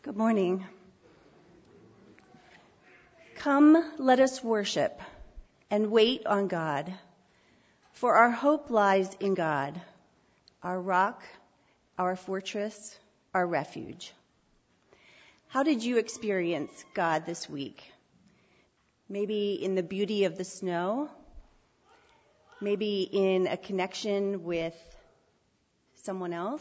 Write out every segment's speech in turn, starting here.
Good morning. Come, let us worship and wait on God, for our hope lies in God, our rock, our fortress, our refuge. How did you experience God this week? Maybe in the beauty of the snow, maybe in a connection with someone else,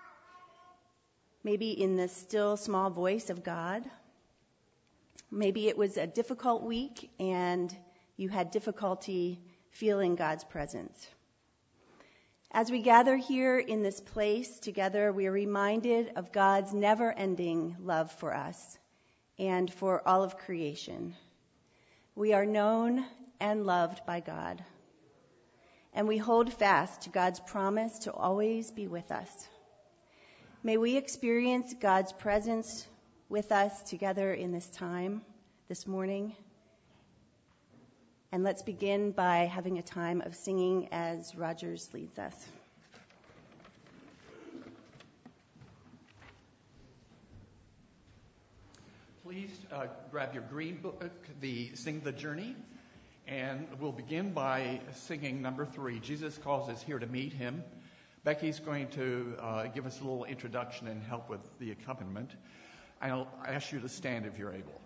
maybe in the still small voice of God. Maybe it was a difficult week and you had difficulty feeling God's presence. As we gather here in this place together, we are reminded of God's never-ending love for us and for all of creation. We are known and loved by God, and we hold fast to God's promise to always be with us. May we experience God's presence with us together in this time, this morning. And let's begin by having a time of singing as Rogers leads us. Please grab your green book, Sing the Journey, and we'll begin by singing number 3, Jesus Calls Us Here to Meet Him. Becky's going to give us a little introduction and help with the accompaniment. I'll ask you to stand if you're able.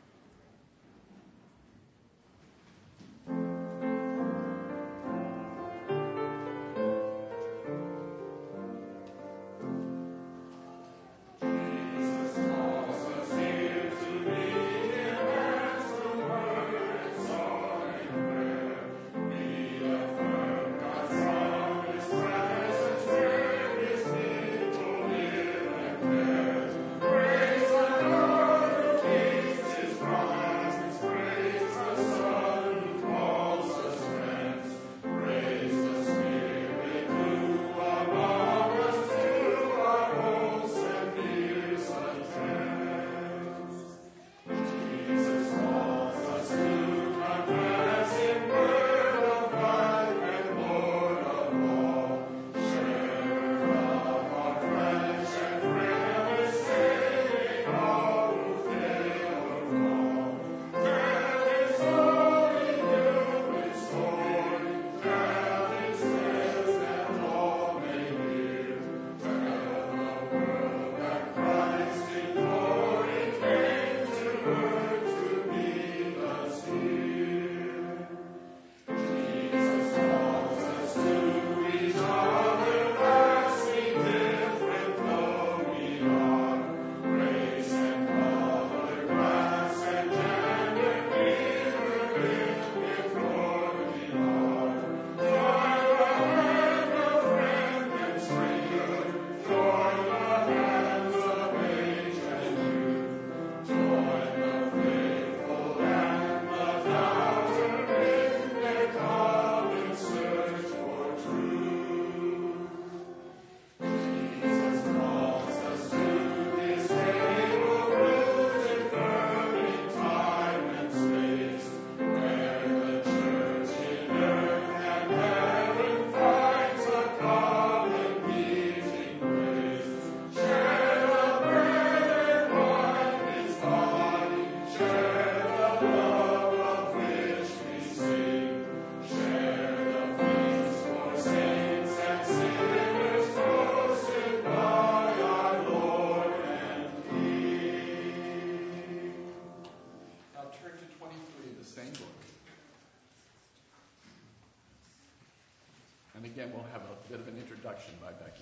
And again, we'll have a bit of an introduction by Becky.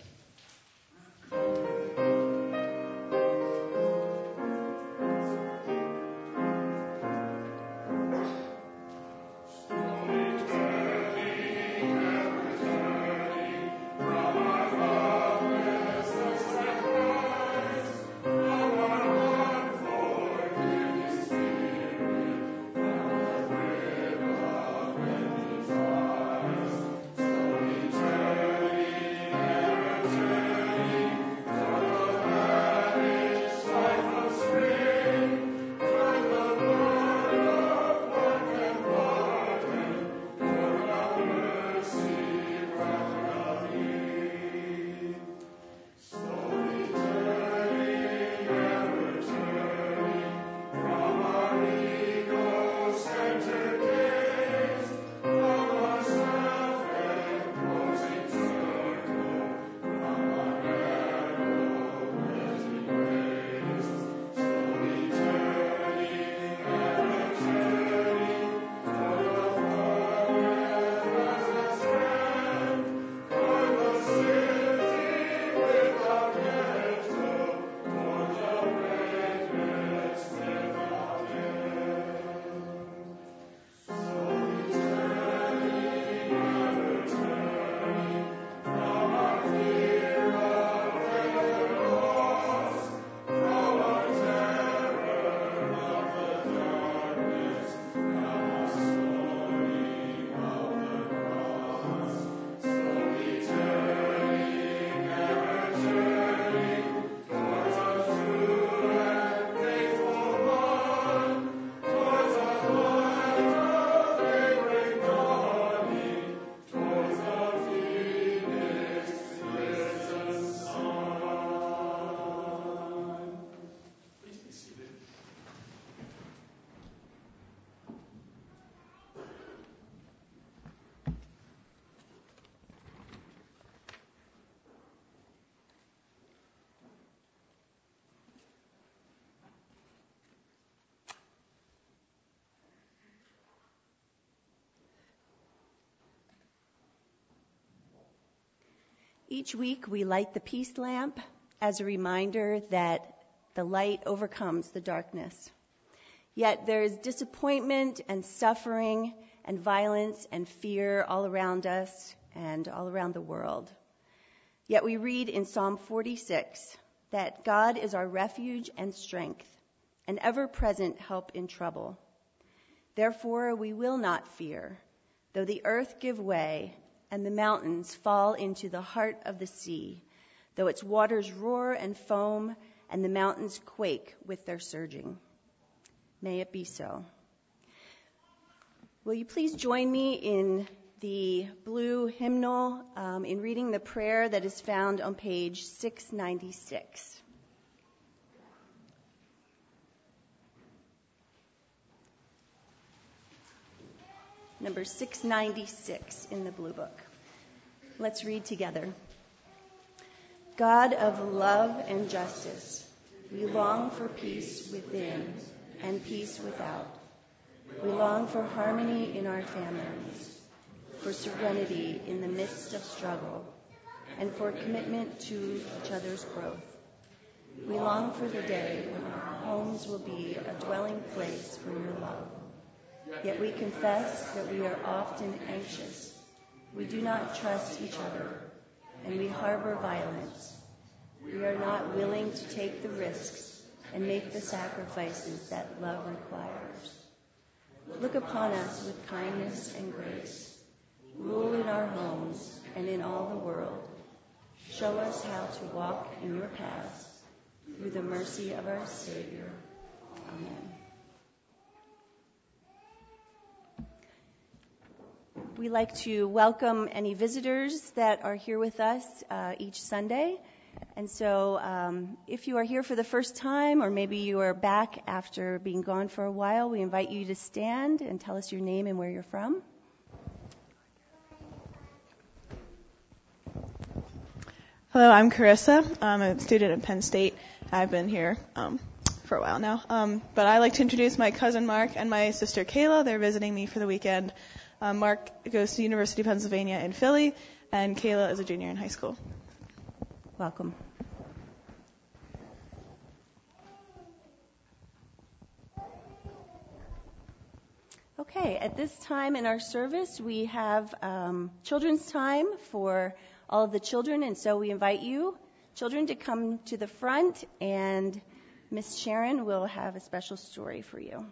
Each week we light the peace lamp as a reminder that the light overcomes the darkness. Yet there is disappointment and suffering and violence and fear all around us and all around the world. Yet we read in Psalm 46 that God is our refuge and strength, an ever-present help in trouble. Therefore we will not fear, though the earth give way and the mountains fall into the heart of the sea, though its waters roar and foam and the mountains quake with their surging. May it be so. Will you please join me in the blue hymnal in reading the prayer that is found on page 696. Number 696 in the blue book. Let's read together. God of love and justice, we long for peace within and peace without. We long for harmony in our families, for serenity in the midst of struggle, and for commitment to each other's growth. We long for the day when our homes will be a dwelling place for your love. Yet we confess that we are often anxious. We do not trust each other, and we harbor violence. We are not willing to take the risks and make the sacrifices that love requires. Look upon us with kindness and grace. Rule in our homes and in all the world. Show us how to walk in your paths through the mercy of our Savior. Amen. We like to welcome any visitors that are here with us each Sunday. And so if you are here for the first time, or maybe you are back after being gone for a while, we invite you to stand and tell us your name and where you're from. Hello, I'm Carissa. I'm a student at Penn State. I've been here for a while now. But I'd like to introduce my cousin Mark and my sister Kayla. They're visiting me for the weekend. Mark goes to the University of Pennsylvania in Philly, and Kayla is a junior in high school. Welcome. Okay, at this time in our service, we have children's time for all of the children, and so we invite you, children, to come to the front, and Miss Sharon will have a special story for you.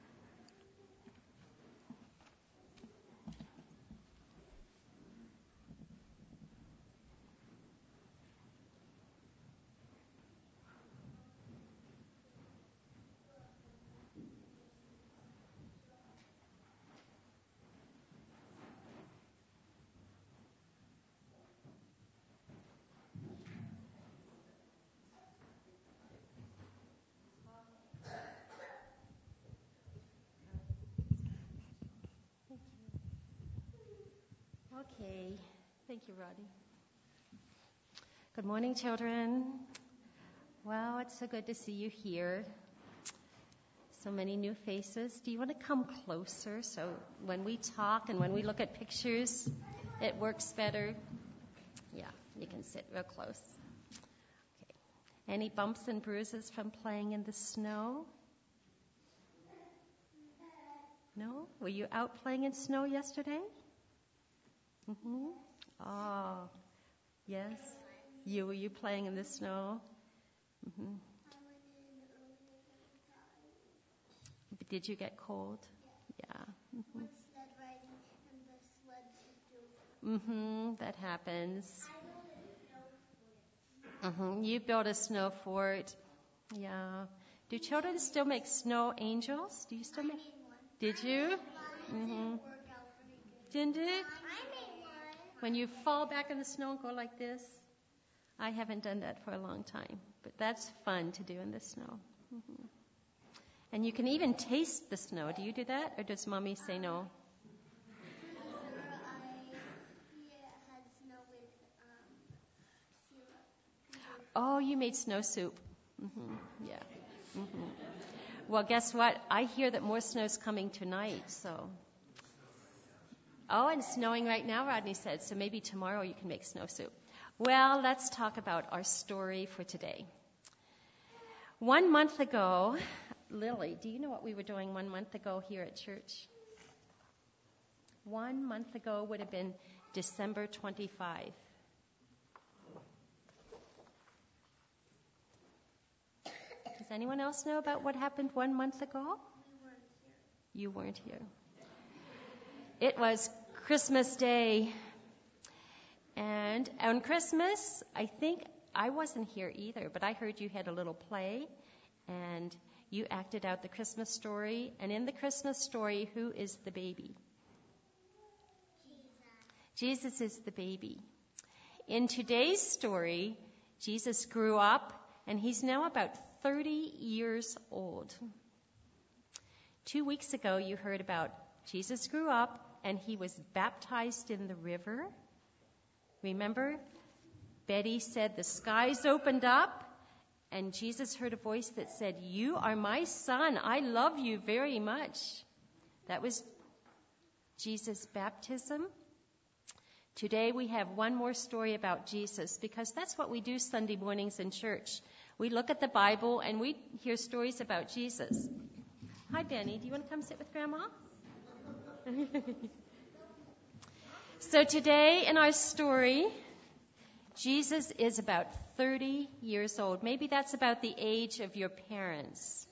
Okay. Thank you, Rodney. Good morning, children. Wow, it's so good to see you here. So many new faces. Do you want to come closer so when we talk and when we look at pictures, it works better? Yeah, you can sit real close. Okay. Any bumps and bruises from playing in the snow? No? Were you out playing in snow yesterday? Mm-hmm. Oh, yes. Were you playing in the snow? Mm-hmm. Did you get cold? Yeah. Mm-hmm. That happens. Mm-hmm. You built a snow fort. Yeah. Do children still make snow angels? Do you still make? Did you? Mm-hmm. Didn't it? When you fall back in the snow and go like this? I haven't done that for a long time, but that's fun to do in the snow. Mm-hmm. And you can even taste the snow. Do you do that, or does Mommy say no? Oh, you made snow soup. Mm-hmm. Yeah. Mm-hmm. Well, guess what? I hear that more snow's coming tonight, so. Oh, and it's snowing right now, Rodney said, so maybe tomorrow you can make snow soup. Well, let's talk about our story for today. 1 month ago, Lily, do you know what we were doing 1 month ago here at church? 1 month ago would have been December 25. Does anyone else know about what happened 1 month ago? We weren't here. You weren't here. It was Christmas Day. And on Christmas, I think I wasn't here either, but I heard you had a little play and you acted out the Christmas story. And in the Christmas story, who is the baby? Jesus is the baby. In today's story, Jesus grew up and he's now about 30 years old. 2 weeks ago, you heard about Jesus grew up and he was baptized in the river. Remember? Betty said the skies opened up and Jesus heard a voice that said, "You are my son. I love you very much." That was Jesus' baptism. Today we have one more story about Jesus because that's what we do Sunday mornings in church. We look at the Bible and we hear stories about Jesus. Hi, Benny. Do you want to come sit with Grandma? So today in our story, Jesus is about 30 years old. Maybe that's about the age of your parents.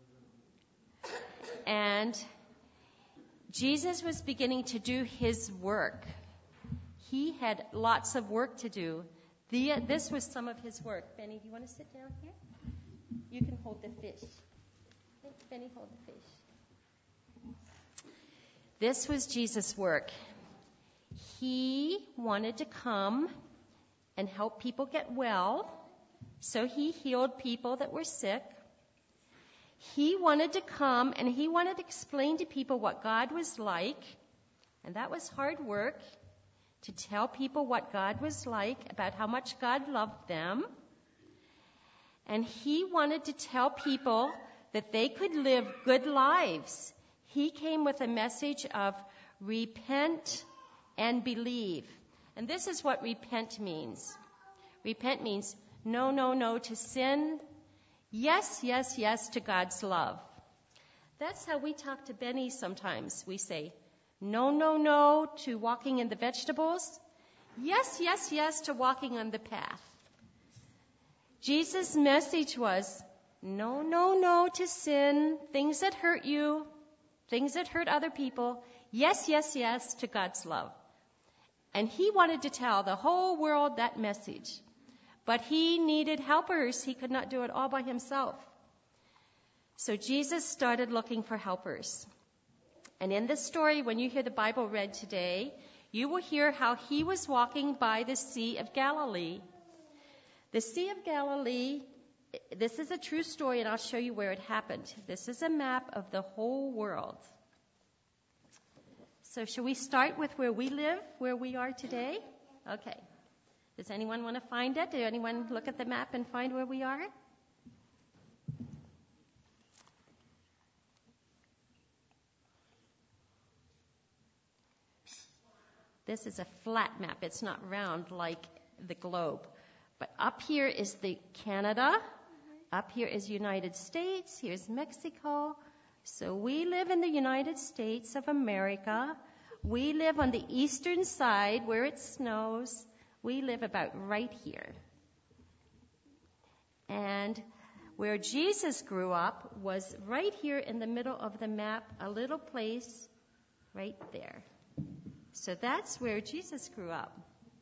And Jesus was beginning to do his work. He had lots of work to do. This was some of his work. Benny, do you want to sit down here? You can hold the fish. Benny, hold the fish. This was Jesus' work. He wanted to come and help people get well, so he healed people that were sick. He wanted to come and he wanted to explain to people what God was like, and that was hard work, to tell people what God was like, about how much God loved them. And he wanted to tell people that they could live good lives. He came with a message of repent and believe. And this is what repent means. Repent means no, no, no to sin. Yes, yes, yes to God's love. That's how we talk to Benny sometimes. We say, no, no, no to walking in the vegetables. Yes, yes, yes to walking on the path. Jesus' message was, no, no, no to sin, things that hurt you, things that hurt other people. Yes, yes, yes to God's love. And he wanted to tell the whole world that message. But he needed helpers. He could not do it all by himself. So Jesus started looking for helpers. And in this story, when you hear the Bible read today, you will hear how he was walking by the Sea of Galilee. The Sea of Galilee, this is a true story, and I'll show you where it happened. This is a map of the whole world. So shall we start with where we live, where we are today? Okay. Does anyone want to find it? Did anyone look at the map and find where we are? This is a flat map. It's not round like the globe. But up here is the Canada. Up here is United States. Here's Mexico. So we live in the United States of America. We live on the eastern side where it snows. We live about right here. And where Jesus grew up was right here in the middle of the map, a little place right there. So that's where Jesus grew up.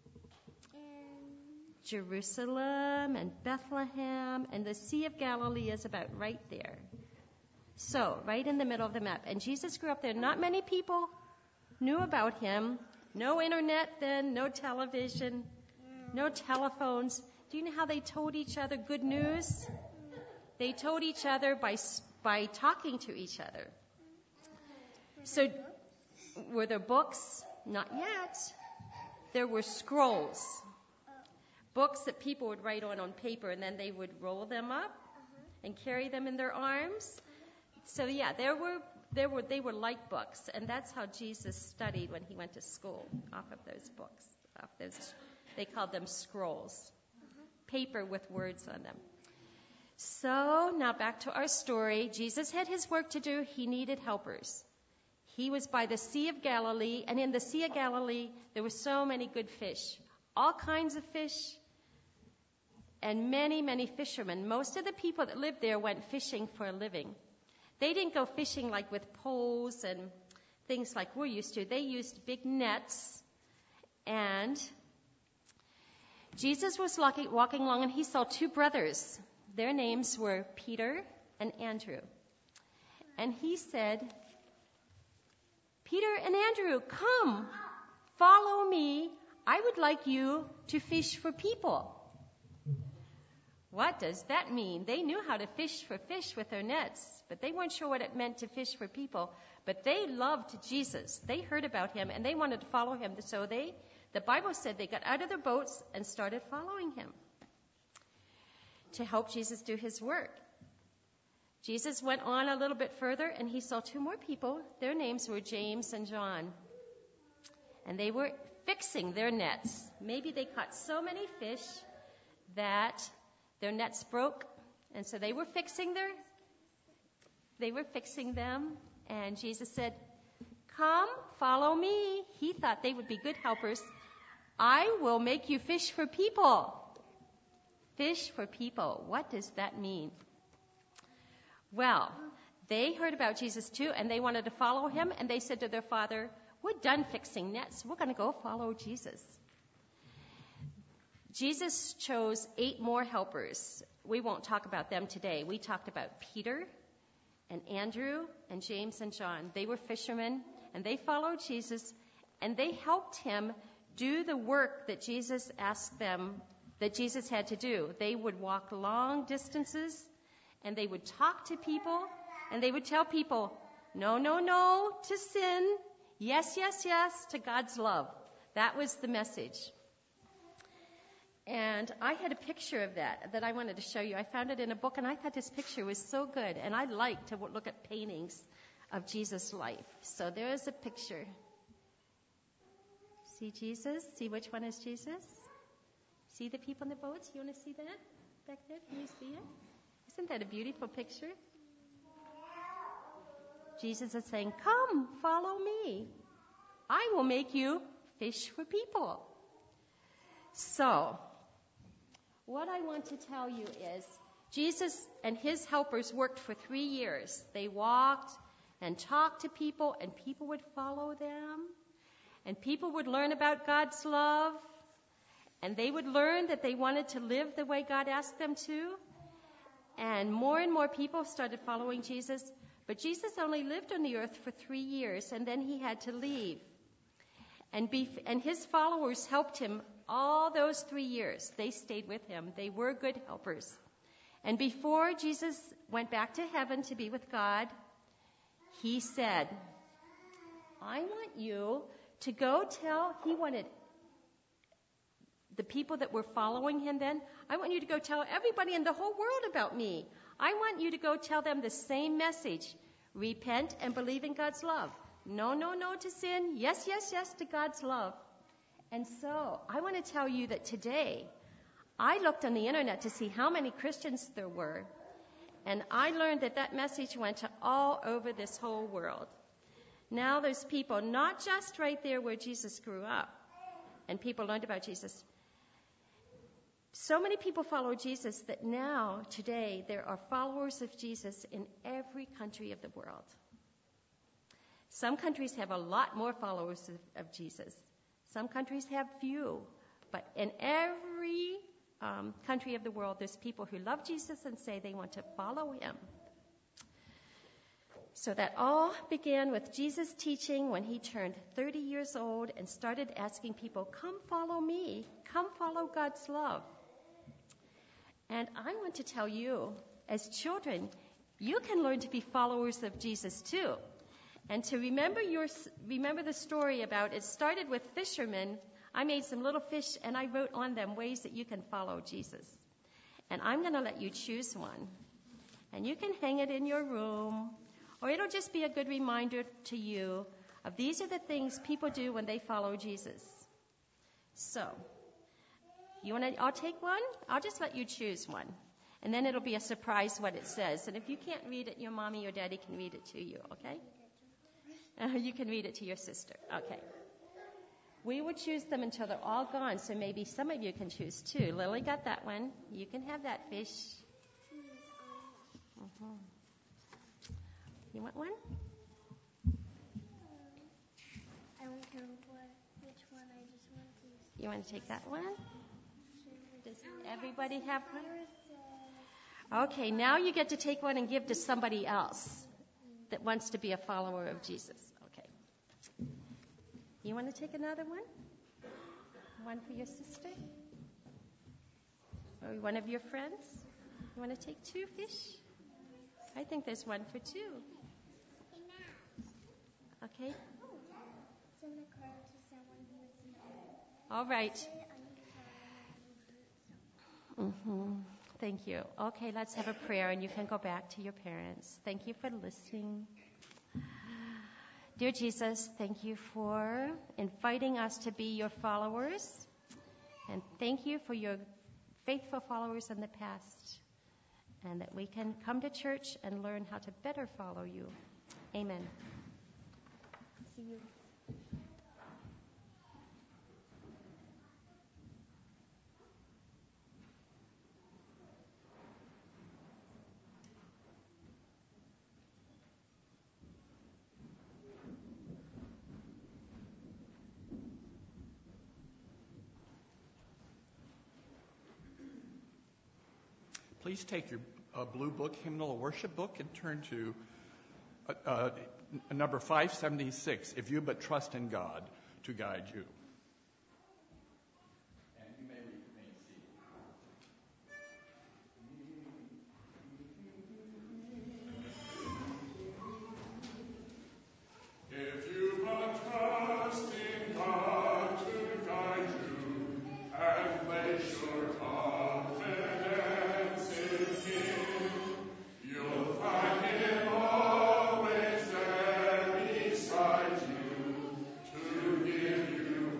Jerusalem and Bethlehem, and the Sea of Galilee is about right there. So, right in the middle of the map. And Jesus grew up there. Not many people knew about him. No internet then, no television, no telephones. Do you know how they told each other good news? They told each other by talking to each other. So, were there books? Not yet. There were scrolls. Books that people would write on paper, and then they would roll them up and carry them in their arms. So yeah, they were like books, and that's how Jesus studied when he went to school, off of those books, off those They called them scrolls, paper with words on them. So now back to our story. Jesus had his work to do. He needed helpers. He was by the Sea of Galilee, and in the Sea of Galilee, there were so many good fish, all kinds of fish, and many, many fishermen. Most of the people that lived there went fishing for a living. They didn't go fishing like with poles and things like we're used to. They used big nets, and Jesus was walking along, and he saw two brothers. Their names were Peter and Andrew. And he said, Peter and Andrew, come, follow me. I would like you to fish for people. What does that mean? They knew how to fish for fish with their nets, but they weren't sure what it meant to fish for people. But they loved Jesus. They heard about him, and they wanted to follow him. So the Bible said they got out of their boats and started following him to help Jesus do his work. Jesus went on a little bit further, and he saw two more people. Their names were James and John. And they were fixing their nets. Maybe they caught so many fish that their nets broke, and so they were fixing them. And Jesus said, come, follow me. He thought they would be good helpers. I will make you fish for people. Fish for people. What does that mean? Well, they heard about Jesus too, and they wanted to follow him, and they said to their father, we're done fixing nets. We're going to go follow Jesus. Jesus chose 8 more helpers. We won't talk about them today. We talked about Peter and Andrew and James and John. They were fishermen, and they followed Jesus, and they helped him do the work that Jesus asked them that Jesus had to do. They would walk long distances, and they would talk to people, and they would tell people, no, no, no to sin. Yes, yes, yes to God's love. That was the message. And I had a picture of that I wanted to show you. I found it in a book, and I thought this picture was so good. And I like to look at paintings of Jesus' life. So there is a picture. See Jesus? See which one is Jesus? See the people in the boats? You want to see that back there? Can you see it? Isn't that a beautiful picture? Jesus is saying, come, follow me. I will make you fish for people. So, what I want to tell you is, Jesus and his helpers worked for 3 years. They walked and talked to people, and people would follow them. And people would learn about God's love. And they would learn that they wanted to live the way God asked them to. And more people started following Jesus. But Jesus only lived on the earth for 3 years, and then he had to leave. And his followers helped him all those 3 years. They stayed with him. They were good helpers. And before Jesus went back to heaven to be with God, he said, I want you to go he wanted the people that were following him then, I want you to go tell everybody in the whole world about me. I want you to go tell them the same message. Repent and believe in God's love. No, no, no to sin. Yes, yes, yes to God's love. And so I want to tell you that today, I looked on the internet to see how many Christians there were. And I learned that message went to all over this whole world. Now there's people not just right there where Jesus grew up, and people learned about Jesus. So many people follow Jesus that now, today, there are followers of Jesus in every country of the world. Some countries have a lot more followers of Jesus. Some countries have few. But in every country of the world, there's people who love Jesus and say they want to follow him. So that all began with Jesus' teaching when he turned 30 years old and started asking people, come follow me. Come follow God's love. And I want to tell you, as children, you can learn to be followers of Jesus too. And to remember the story about it started with fishermen. I made some little fish and I wrote on them ways that you can follow Jesus. And I'm going to let you choose one. And you can hang it in your room, or it'll just be a good reminder to you of these are the things people do when they follow Jesus. So, You want to? I'll take one. I'll just let you choose one, and then it'll be a surprise what it says. And if you can't read it, your mommy or daddy can read it to you. Okay? You can read it to your sister. Okay. We will choose them until they're all gone. So maybe some of you can choose too. Lily got that one. You can have that fish. Mm-hmm. You want one? I don't care which one. I just want to. You want to take that one? Does everybody have one? Okay, now you get to take one and give to somebody else that wants to be a follower of Jesus. Okay. You want to take another one? One for your sister? Or one of your friends? You want to take two fish? I think there's one for two. Okay. All right. Mm-hmm. Thank you. Okay, let's have a prayer and you can go back to your parents. Thank you for listening. Dear Jesus, thank you for inviting us to be your followers. And thank you for your faithful followers in the past. And that we can come to church and learn how to better follow you. Amen. See you. Please take your blue book, hymnal or worship book, and turn to number 576, If You But Trust in God to Guide You. And you may remain seated. If you but trust in God to guide you and place your confidence in Him, you'll find Him always there beside you to give you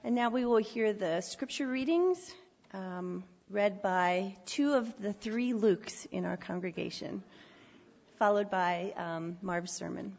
And now we will hear the scripture readings read by two of the three Lukes in our congregation, followed by Marv's sermon.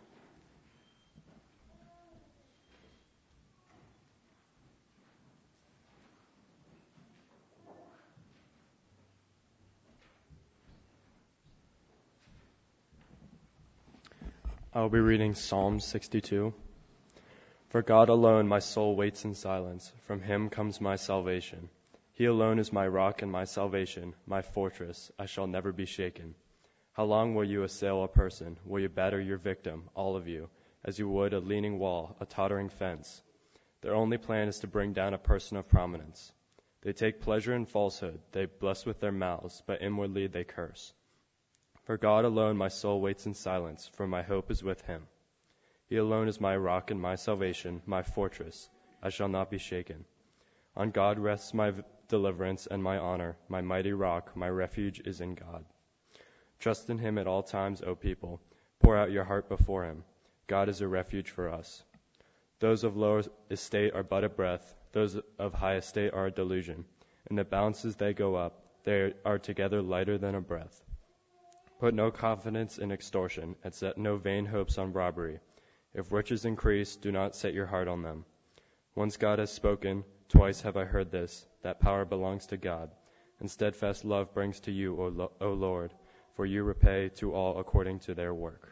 I'll be reading Psalm 62. For God alone my soul waits in silence. From him comes my salvation. He alone is my rock and my salvation, my fortress. I shall never be shaken. How long will you assail a person? Will you batter your victim, all of you, as you would a leaning wall, a tottering fence? Their only plan is to bring down a person of prominence. They take pleasure in falsehood. They bless with their mouths, but inwardly they curse. For God alone my soul waits in silence, for my hope is with him. He alone is my rock and my salvation, my fortress. I shall not be shaken. On God rests my deliverance and my honor, my mighty rock, my refuge is in God. Trust in him at all times, O people. Pour out your heart before him. God is a refuge for us. Those of low estate are but a breath. Those of high estate are a delusion. In the balances they go up. They are together lighter than a breath. Put no confidence in extortion, and set no vain hopes on robbery. If riches increase, do not set your heart on them. Once God has spoken, twice have I heard this, that power belongs to God, and steadfast love brings to you, O Lord, for you repay to all according to their work.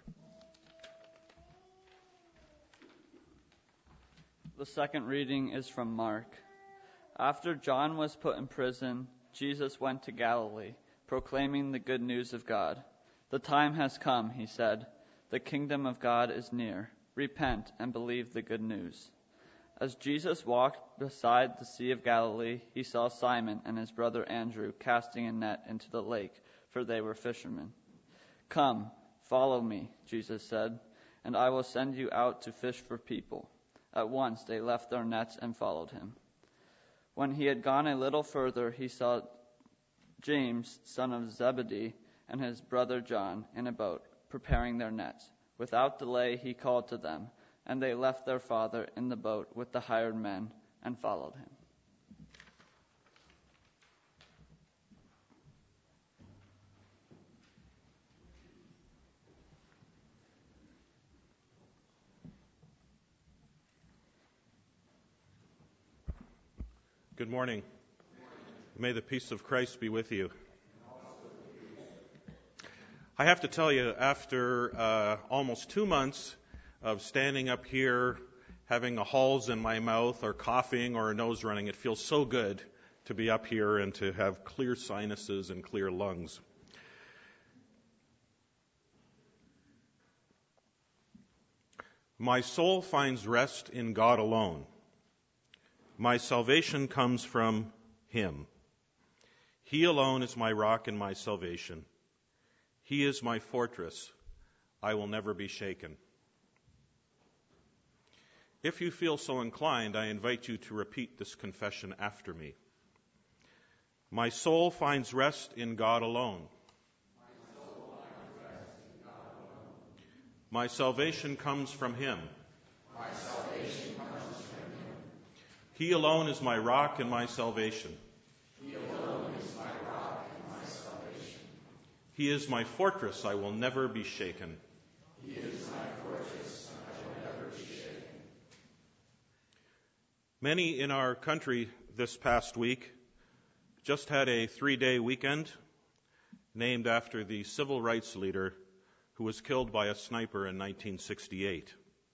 The second reading is from Mark. After John was put in prison, Jesus went to Galilee, proclaiming the good news of God. The time has come, he said. The kingdom of God is near. Repent and believe the good news. As Jesus walked beside the Sea of Galilee, he saw Simon and his brother Andrew casting a net into the lake, for they were fishermen. Come, follow me, Jesus said, and I will send you out to fish for people. At once they left their nets and followed him. When he had gone a little further, he saw James, son of Zebedee, and his brother John in a boat, preparing their nets. Without delay he called to them, and they left their father in the boat with the hired men and followed him. Good morning. May the peace of Christ be with you. I have to tell you, after almost 2 months of standing up here, having a halls in my mouth or coughing or a nose running, it feels so good to be up here and to have clear sinuses and clear lungs. My soul finds rest in God alone. My salvation comes from him. He alone is my rock and my salvation. He is my fortress. I will never be shaken. If you feel so inclined, I invite you to repeat this confession after me. My soul finds rest in God alone. My salvation comes from him. He alone is my rock and my salvation. He is my fortress, I will never be shaken. Many in our country this past week just had a 3-day weekend named after the civil rights leader who was killed by a sniper in 1968.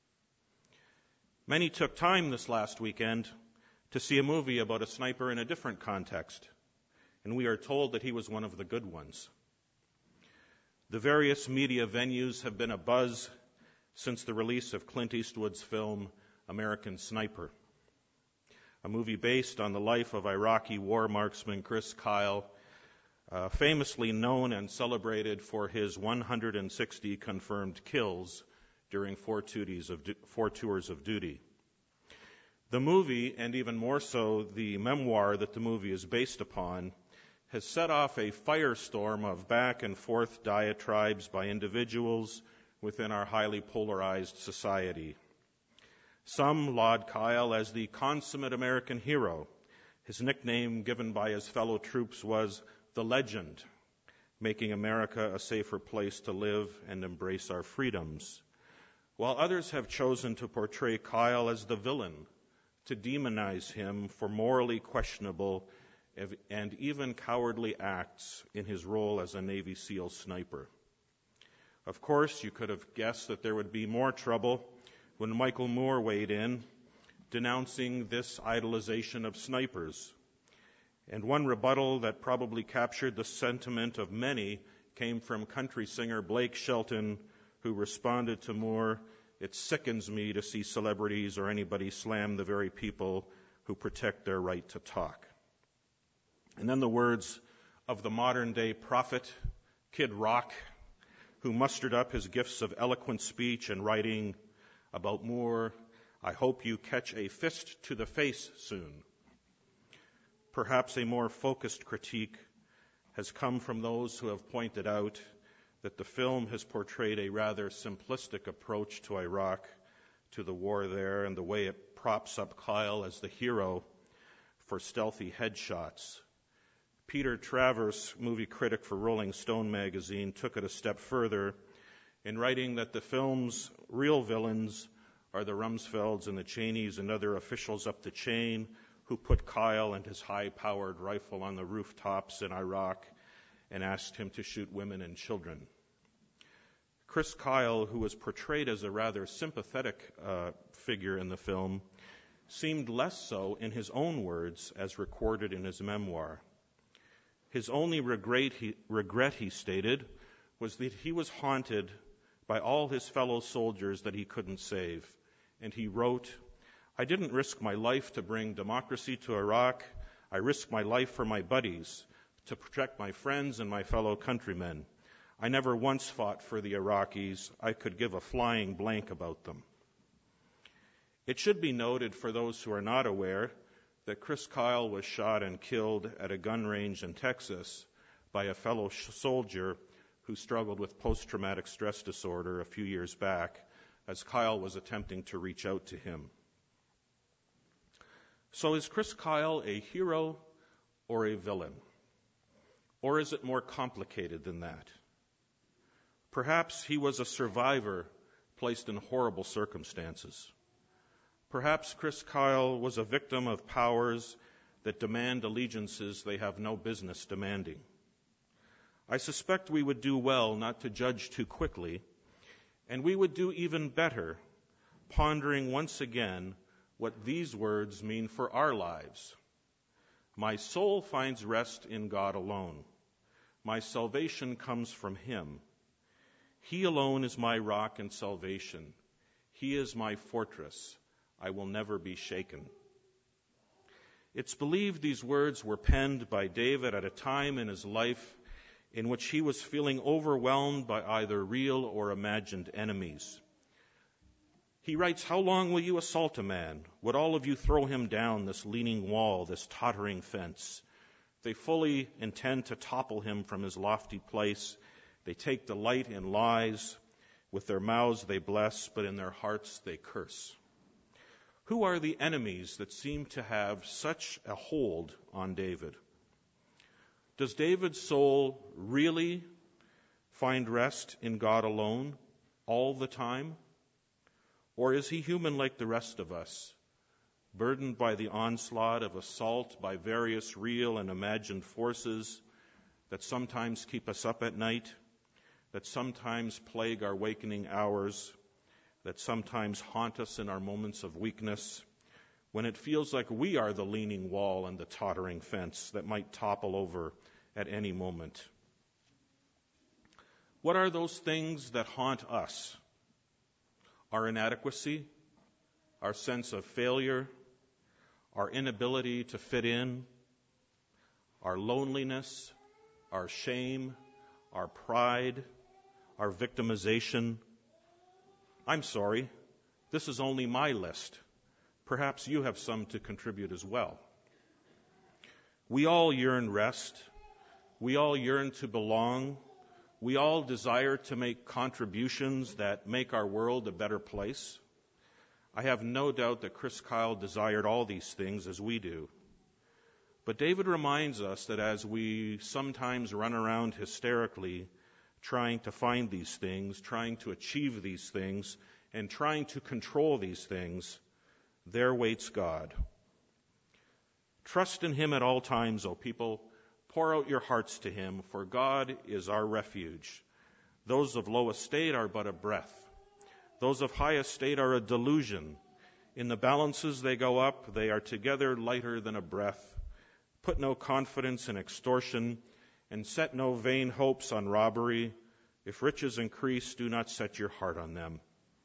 Many took time this last weekend to see a movie about a sniper in a different context, and we are told that he was one of the good ones. The various media venues have been abuzz since the release of Clint Eastwood's film American Sniper, a movie based on the life of Iraqi war marksman Chris Kyle, famously known and celebrated for his 160 confirmed kills during 4 tours of duty. The movie, and even more so the memoir that the movie is based upon, has set off a firestorm of back and forth diatribes by individuals within our highly polarized society. Some laud Kyle as the consummate American hero. His nickname given by his fellow troops was the Legend, making America a safer place to live and embrace our freedoms. While others have chosen to portray Kyle as the villain, to demonize him for morally questionable and even cowardly acts in his role as a Navy SEAL sniper. Of course, you could have guessed that there would be more trouble when Michael Moore weighed in, denouncing this idolization of snipers. And one rebuttal that probably captured the sentiment of many came from country singer Blake Shelton, who responded to Moore, "It sickens me to see celebrities or anybody slam the very people who protect their right to talk." And then the words of the modern-day prophet, Kid Rock, who mustered up his gifts of eloquent speech and writing about Moore, "I hope you catch a fist to the face soon." Perhaps a more focused critique has come from those who have pointed out that the film has portrayed a rather simplistic approach to Iraq, to the war there, and the way it props up Kyle as the hero for stealthy headshots. Peter Travers, movie critic for Rolling Stone magazine, took it a step further in writing that the film's real villains are the Rumsfelds and the Cheneys and other officials up the chain who put Kyle and his high-powered rifle on the rooftops in Iraq and asked him to shoot women and children. Chris Kyle, who was portrayed as a rather sympathetic figure in the film, seemed less so in his own words as recorded in his memoir. His only regret, he stated, was that he was haunted by all his fellow soldiers that he couldn't save. And he wrote, "I didn't risk my life to bring democracy to Iraq. I risked my life for my buddies, to protect my friends and my fellow countrymen. I never once fought for the Iraqis. I could give a flying blank about them." It should be noted for those who are not aware that Chris Kyle was shot and killed at a gun range in Texas by a fellow soldier who struggled with post-traumatic stress disorder a few years back as Kyle was attempting to reach out to him. So is Chris Kyle a hero or a villain? Or is it more complicated than that? Perhaps he was a survivor placed in horrible circumstances. Perhaps Chris Kyle was a victim of powers that demand allegiances they have no business demanding. I suspect we would do well not to judge too quickly, and we would do even better pondering once again what these words mean for our lives. My soul finds rest in God alone. My salvation comes from Him. He alone is my rock and salvation. He is my fortress. I will never be shaken. It's believed these words were penned by David at a time in his life in which he was feeling overwhelmed by either real or imagined enemies. He writes, "How long will you assault a man? Would all of you throw him down this leaning wall, this tottering fence? They fully intend to topple him from his lofty place. They take delight in lies. With their mouths they bless, but in their hearts they curse." Who are the enemies that seem to have such a hold on David? Does David's soul really find rest in God alone all the time? Or is he human like the rest of us, burdened by the onslaught of assault by various real and imagined forces that sometimes keep us up at night, that sometimes plague our wakening hours, that sometimes haunt us in our moments of weakness, when it feels like we are the leaning wall and the tottering fence that might topple over at any moment? What are those things that haunt us? Our inadequacy, our sense of failure, our inability to fit in, our loneliness, our shame, our pride, our victimization. I'm sorry, this is only my list. Perhaps you have some to contribute as well. We all yearn rest. We all yearn to belong. We all desire to make contributions that make our world a better place. I have no doubt that Chris Kyle desired all these things as we do. But David reminds us that as we sometimes run around hysterically trying to find these things, trying to achieve these things, and trying to control these things, there waits God. Trust in Him at all times, O people. Pour out your hearts to Him, for God is our refuge. Those of low estate are but a breath. Those of high estate are a delusion. In the balances they go up, they are together lighter than a breath. Put no confidence in extortion, and set no vain hopes on robbery. If riches increase, do not set your heart on them.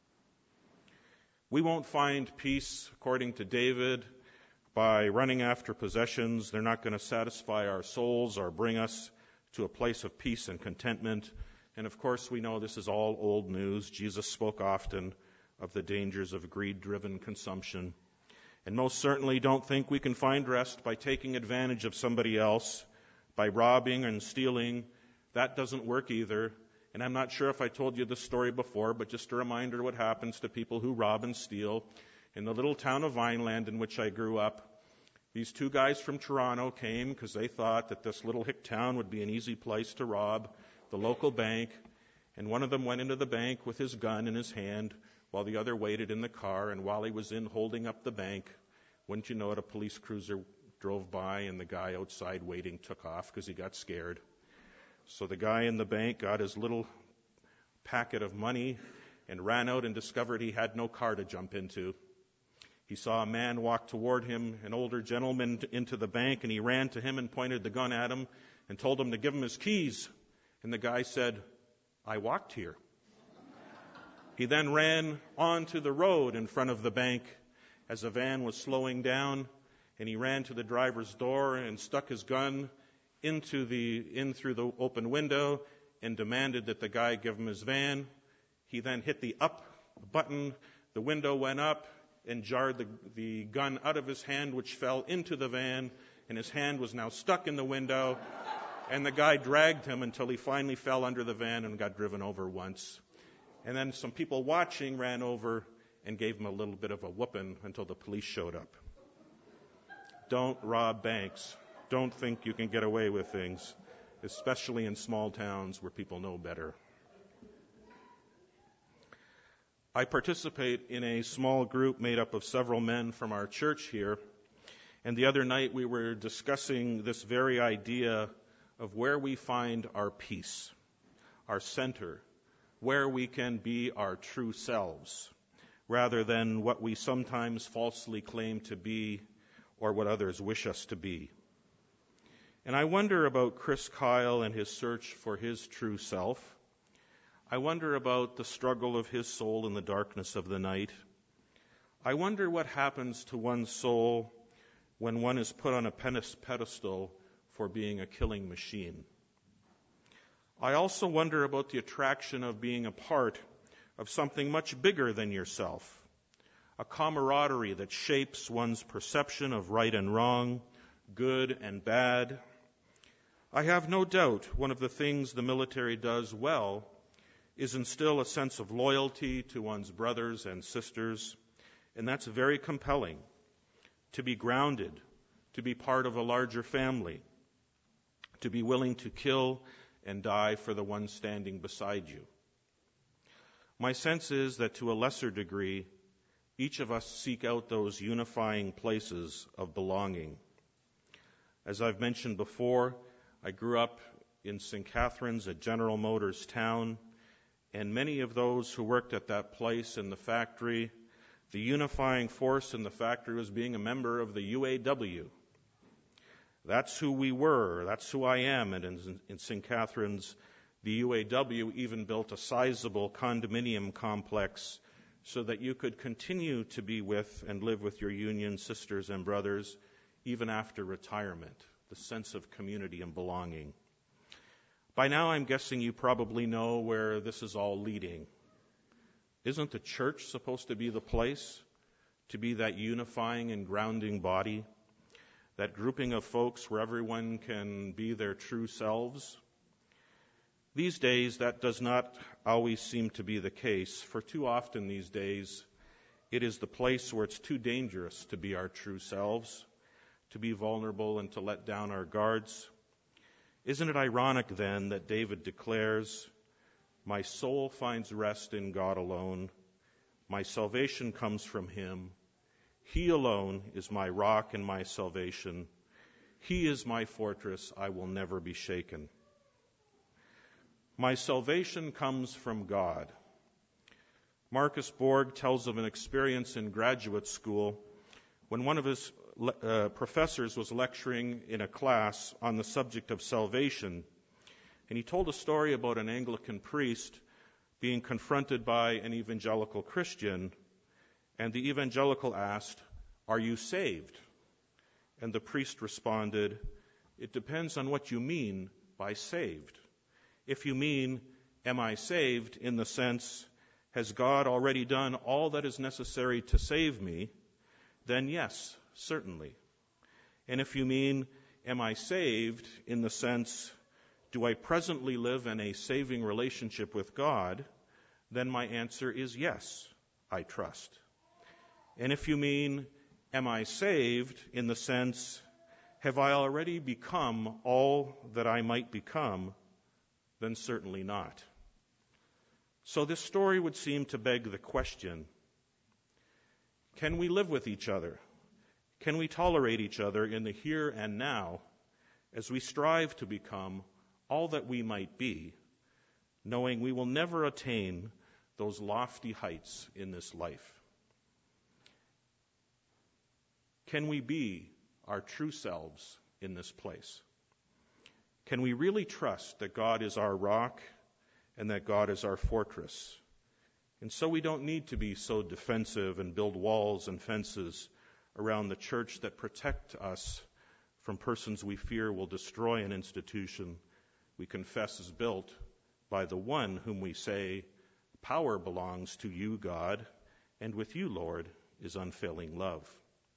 We won't find peace, according to David, by running after possessions. They're not going to satisfy our souls or bring us to a place of peace and contentment. And of course, we know this is all old news. Jesus spoke often of the dangers of greed-driven consumption. And most certainly don't think we can find rest by taking advantage of somebody else, by robbing and stealing. That doesn't work either. And I'm not sure if I told you this story before, but just a reminder what happens to people who rob and steal. In the little town of Vineland in which I grew up, these two guys from Toronto came because they thought that this little hick town would be an easy place to rob the local bank. And one of them went into the bank with his gun in his hand while the other waited in the car. And while he was in holding up the bank, wouldn't you know it, a police cruiser drove by and the guy outside waiting took off because he got scared. So the guy in the bank got his little packet of money and ran out and discovered he had no car to jump into. He saw a man walk toward him, an older gentleman, into the bank, and he ran to him and pointed the gun at him and told him to give him his keys. And the guy said, "I walked here." He then ran onto the road in front of the bank as a van was slowing down, and he ran to the driver's door and stuck his gun in through the open window and demanded that the guy give him his van. He then hit the up button, the window went up and jarred the gun out of his hand, which fell into the van, and his hand was now stuck in the window, and the guy dragged him until he finally fell under the van and got driven over once. And then some people watching ran over and gave him a little bit of a whooping until the police showed up. Don't rob banks. Don't think you can get away with things, especially in small towns where people know better. I participate in a small group made up of several men from our church here, and the other night we were discussing this very idea of where we find our peace, our center, where we can be our true selves, rather than what we sometimes falsely claim to be or what others wish us to be. And I wonder about Chris Kyle and his search for his true self. I wonder about the struggle of his soul in the darkness of the night. I wonder what happens to one's soul when one is put on a pedestal for being a killing machine. I also wonder about the attraction of being a part of something much bigger than yourself, a camaraderie that shapes one's perception of right and wrong, good and bad. I have no doubt one of the things the military does well is instill a sense of loyalty to one's brothers and sisters, and that's very compelling, to be grounded, to be part of a larger family, to be willing to kill and die for the one standing beside you. My sense is that to a lesser degree, each of us seek out those unifying places of belonging. As I've mentioned before, I grew up in St. Catharines, a General Motors town, and many of those who worked at that place in the factory, the unifying force in the factory was being a member of the UAW. That's who we were. That's who I am. And in St. Catharines, the UAW even built a sizable condominium complex so that you could continue to be with and live with your union sisters and brothers even after retirement, the sense of community and belonging. By now, I'm guessing you probably know where this is all leading. Isn't the church supposed to be the place to be that unifying and grounding body, that grouping of folks where everyone can be their true selves? These days, that does not always seem to be the case, for too often these days, It is the place where it's too dangerous to be our true selves, to be vulnerable and to let down our guards. Isn't it ironic then that David declares, "My soul finds rest in God alone. My salvation comes from him. He alone is my rock and my salvation. He is my fortress. I will never be shaken." My salvation comes from God. Marcus Borg tells of an experience in graduate school when one of his professors was lecturing in a class on the subject of salvation. And he told a story about an Anglican priest being confronted by an evangelical Christian. And the evangelical asked, "Are you saved?" And the priest responded, "It depends on what you mean by saved. If you mean, am I saved in the sense, has God already done all that is necessary to save me? Then yes, certainly. And if you mean, am I saved in the sense, do I presently live in a saving relationship with God? Then my answer is yes, I trust. And if you mean, am I saved in the sense, have I already become all that I might become? Then certainly not." So this story would seem to beg the question, can we live with each other? Can we tolerate each other in the here and now as we strive to become all that we might be, knowing we will never attain those lofty heights in this life? Can we be our true selves in this place? Can we really trust that God is our rock and that God is our fortress? And so we don't need to be so defensive and build walls and fences around the church that protect us from persons we fear will destroy an institution we confess is built by the one whom we say, "Power belongs to you, God, and with you, Lord, is unfailing love."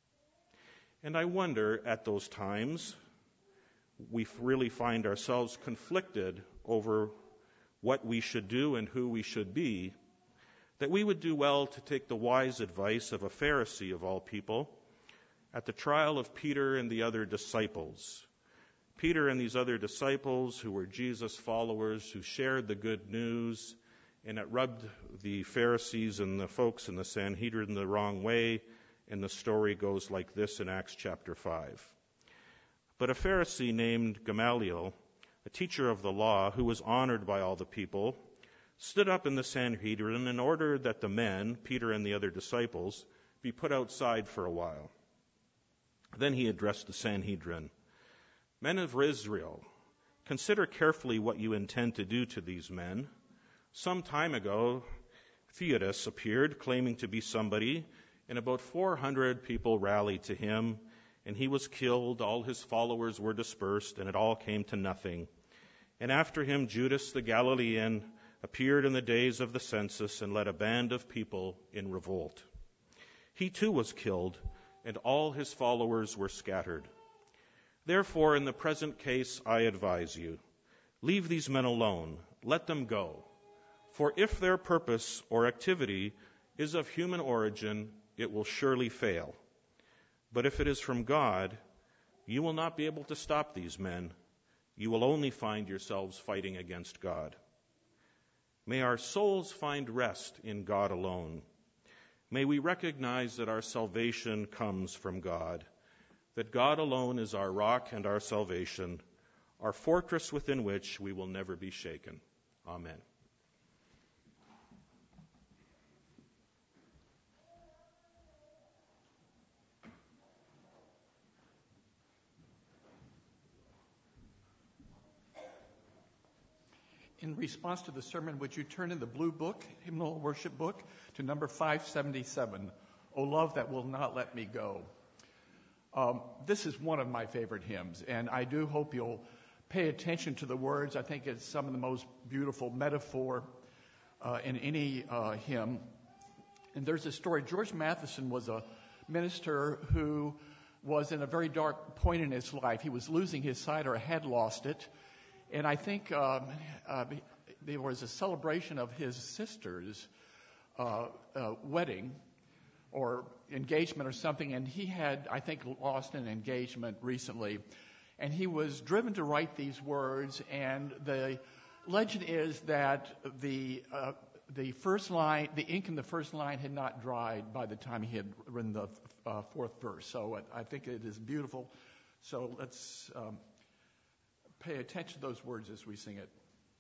And I wonder, at those times, we really find ourselves conflicted over what we should do and who we should be, that we would do well to take the wise advice of a Pharisee of all people at the trial of Peter and the other disciples. Peter and these other disciples who were Jesus followers, who shared the good news, and it rubbed the Pharisees and the folks in the Sanhedrin the wrong way, and the story goes like this in Acts chapter 5. But a Pharisee named Gamaliel, a teacher of the law who was honored by all the people, stood up in the Sanhedrin and ordered that the men, Peter and the other disciples, be put outside for a while. Then he addressed the Sanhedrin. "Men of Israel, consider carefully what you intend to do to these men. Some time ago, Theudas appeared, claiming to be somebody, and about 400 people rallied to him, and he was killed, all his followers were dispersed, and it all came to nothing. And after him, Judas the Galilean appeared in the days of the census and led a band of people in revolt. He too was killed, and all his followers were scattered. Therefore, in the present case, I advise you, leave these men alone, let them go. For if their purpose or activity is of human origin, it will surely fail. But if it is from God, you will not be able to stop these men. You will only find yourselves fighting against God. May our souls find rest in God alone. May we recognize that our salvation comes from God, that God alone is our rock and our salvation, our fortress within which we will never be shaken. Amen. In response to the sermon, would you turn in the blue book, hymnal worship book, to number 577, "O Love That Will Not Let Me Go." This is one of my favorite hymns, and I do hope you'll pay attention to the words. I think it's some of the most beautiful metaphor in any hymn. And there's a story. George Matheson was a minister who was in a very dark point in his life. He was losing his sight or had lost it. And I think there was a celebration of his sister's wedding or engagement or something, and he had, I think, lost an engagement recently. And he was driven to write these words, and the legend is that the first line, the ink in the first line had not dried by the time he had written the fourth verse. So I think it is beautiful. So let's pay attention to those words as we sing it.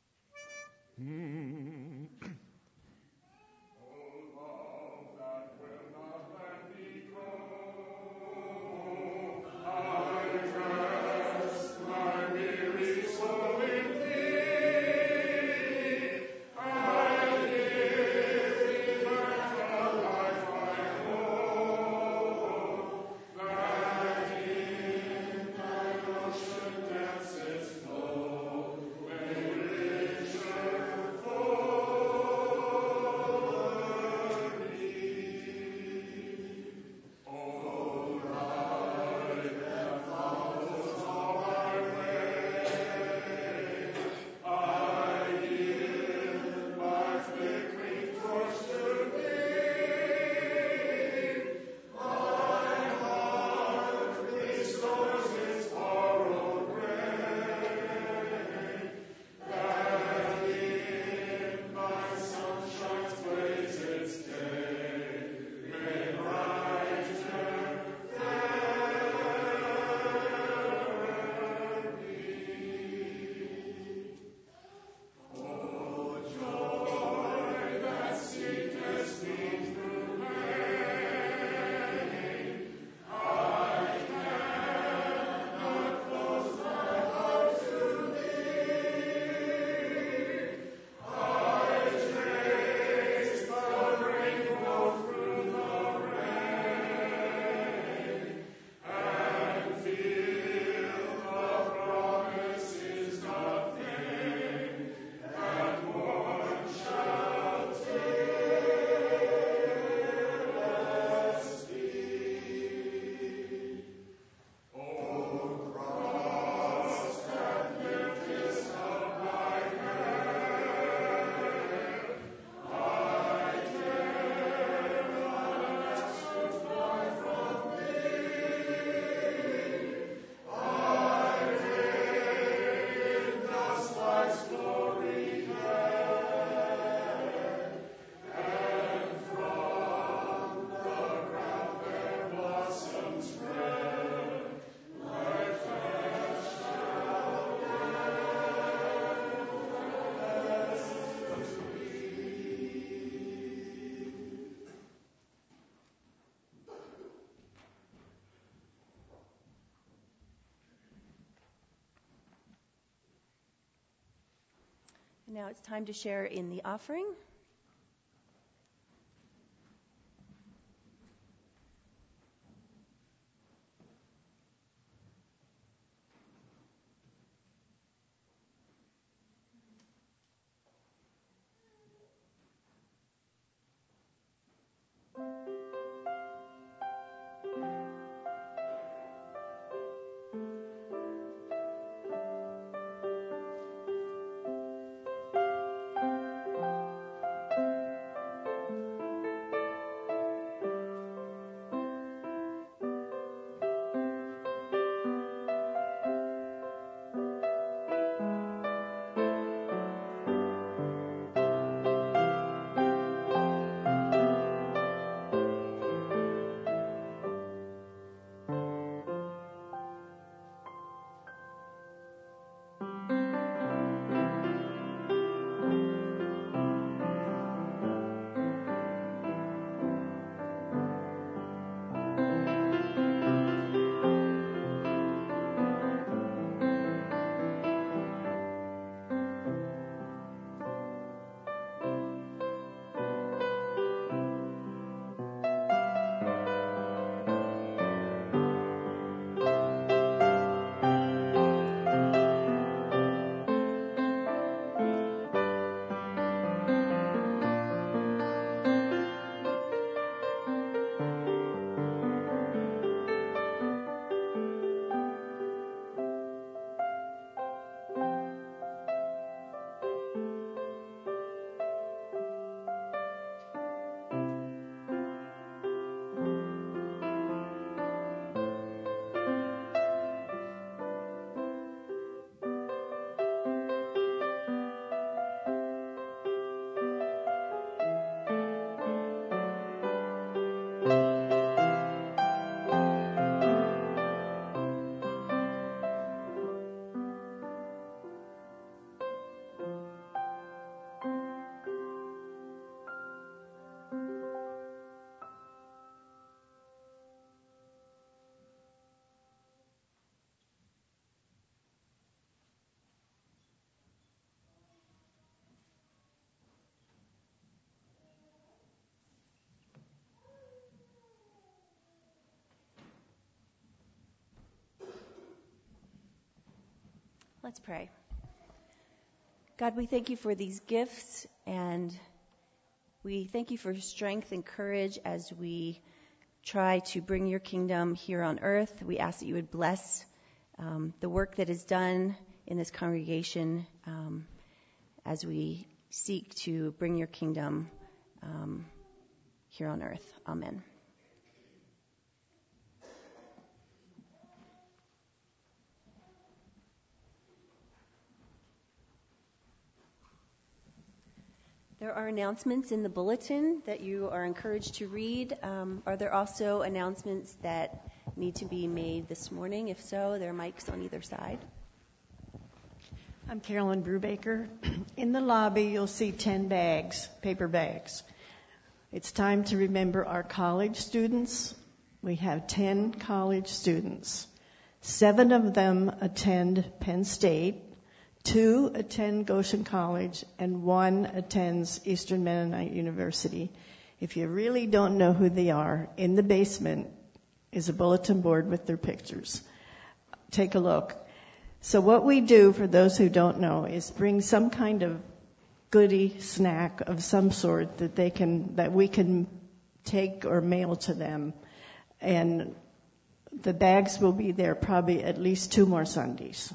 Now it's time to share in the offering. Let's pray. God, we thank you for these gifts, and we thank you for strength and courage as we try to bring your kingdom here on earth. We ask that you would bless the work that is done in this congregation as we seek to bring your kingdom here on earth. Amen. There are announcements in the bulletin that you are encouraged to read. Are there also announcements that need to be made this morning? If so, there are mics on either side. I'm Carolyn Brubaker. In the lobby, you'll see 10 bags, paper bags. It's time to remember our college students. We have 10 college students. 7 of them attend Penn State. 2 attend Goshen College, and 1 attends Eastern Mennonite University. If you really don't know who they are, in the basement is a bulletin board with their pictures. Take a look. So what we do, for those who don't know, is bring some kind of goodie snack of some sort that we can take or mail to them. And the bags will be there probably at least 2 more Sundays.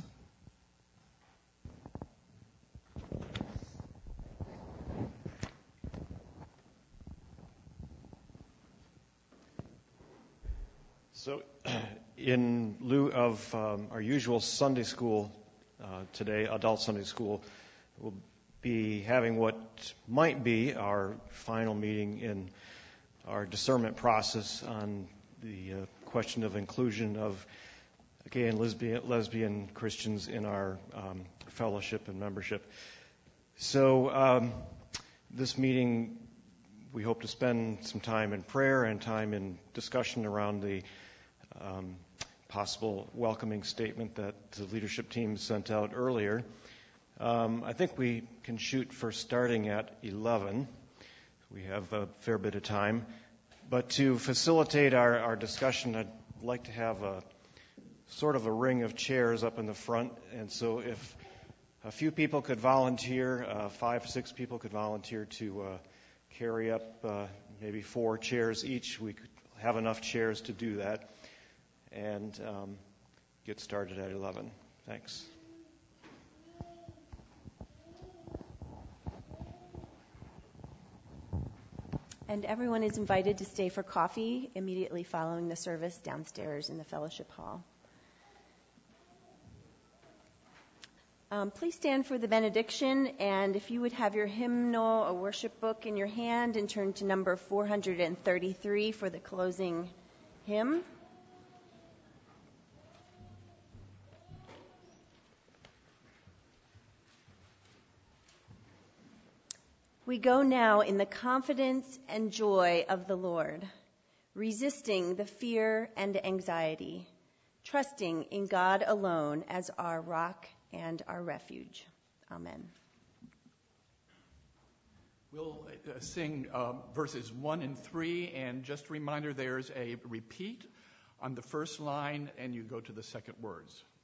So, in lieu of our usual Sunday school today, adult Sunday school, we'll be having what might be our final meeting in our discernment process on the question of inclusion of gay and lesbian Christians in our fellowship and membership. So, this meeting, we hope to spend some time in prayer and time in discussion around the possible welcoming statement that the leadership team sent out earlier. I think we can shoot for starting at 11. We have a fair bit of time. But to facilitate our discussion, I'd like to have a sort of a ring of chairs up in the front. And so if a few people could volunteer, 5, 6 people could volunteer to carry up maybe 4 chairs each, we could have enough chairs to do that. And get started at 11. Thanks. And everyone is invited to stay for coffee immediately following the service downstairs in the fellowship hall. Please stand for the benediction, and if you would have your hymnal or worship book in your hand and turn to number 433 for the closing hymn. We go now in the confidence and joy of the Lord, resisting the fear and anxiety, trusting in God alone as our rock and our refuge. Amen. We'll sing verses 1 and 3, and just a reminder, there's a repeat on the first line, and you go to the second words.